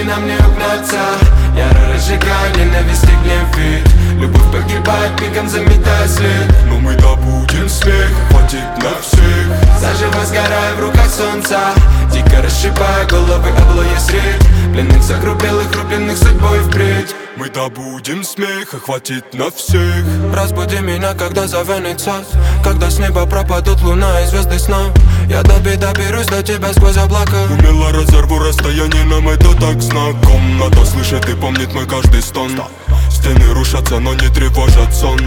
нам не угнаться. Яро разжигаю ненависть и гнев, ведь любовь погибает, мигом заметая след. Но мы добудем смех, хватит на всех. Заживо сгорая в руках солнца, дико расшибая головы облоя средь пленных загрубелых, рубленных судьбой впредь. Мы добудем смех, хватит на всех. Разбуди меня, когда завянет сад, когда с неба пропадут луна и звезды сна. Я доберусь до тебя сквозь облака. Умело разорву расстояние, нам это так знаком. Надо слышать и помнить мой каждый стон. Стены рушатся, но не тревожат сон.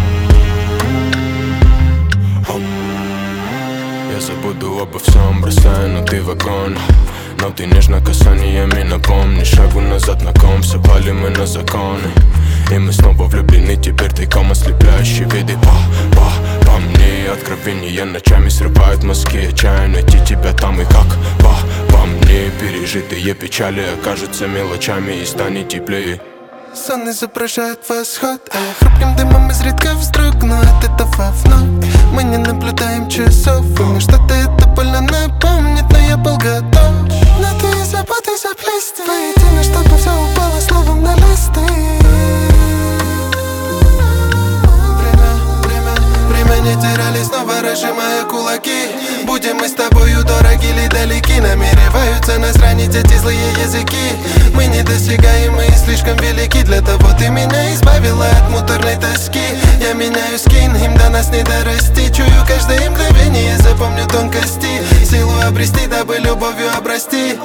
Я забуду обо всем, бросая, но ты в огонь. Но ты нежно касаниями напомни. Шагу назад на ком, все пали мы на законы. И мы снова влюблены, теперь тайком ослепляющие виды. По мне откровения ночами срывают мозги. Отчаянно найти тебя там и как по мне пережитые печали окажутся мелочами и станет теплее. Сон изображает восход, хрупким дымом изредка вздрогну от этого вновь. Мы не наблюдаем часов, и мне что-то это больно напомнит, но я был готов. Но ты заботы заплести воедино, чтобы все упало словом на листы. Время не теряли, снова разжимая кулаки. Будем мы с тобою дороги или далеки, намереваются нас ранить эти злые языки. Мы недосягаемы и слишком велики, для того ты меня избавила от муторной тоски. Я меняю скин, им до нас не дорасти. Чую каждое мгновение, запомню тонкости. Силу обрести, дабы любовью обрасти.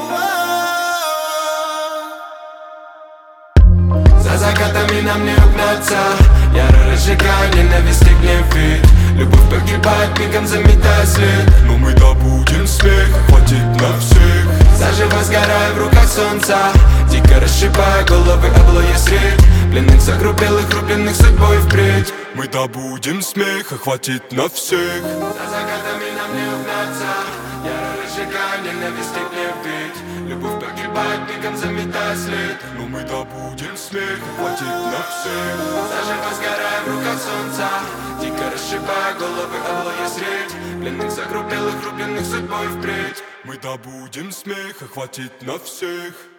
За закатами нам не угнаться. Яро разжигаю ненависть и гнев, ведь любовь погибает, мигом заметая след. Но мы добудем смех, хватит на всех. Заживо сгорая в руках солнца, дико расшибая головы облоя средь пленных загрубелых, рубленных судьбой впредь. Мы добудем смех, хватит на всех. За закатами нам не угнаться. Яро разжигаю ненависть и гнев, ведь любовь погибает, мигом заметая след. Но мы добудем смех, хватит на всех. Заживо сгорая в руках солнца, дико расшибая головы облоя средь пленных загрубелых, рубленных судьбой впредь. Мы добудем смех, хватит на всех.